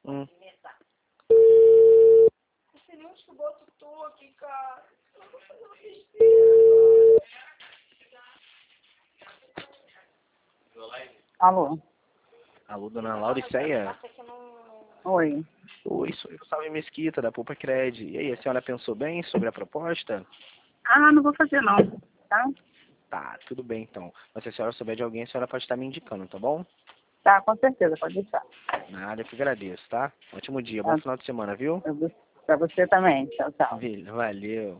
Hum. Não sei nem onde que eu boto o tô aqui, cara. Eu vou fazer uma besteira. Alô? Alô, dona Lauriceia? Oi. Oi, sou eu, Salve Mesquita, da Poupa Cred. E aí, a senhora pensou bem sobre a proposta? Ah, não vou fazer não, tá? Tá, tudo bem então. Mas se a senhora souber de alguém, a senhora pode estar me indicando, tá bom? Tá, com certeza, pode deixar. Nada, eu que agradeço, tá? Ótimo dia, bom Tá. final de semana, viu? Pra você também. Tchau, tchau. Valeu.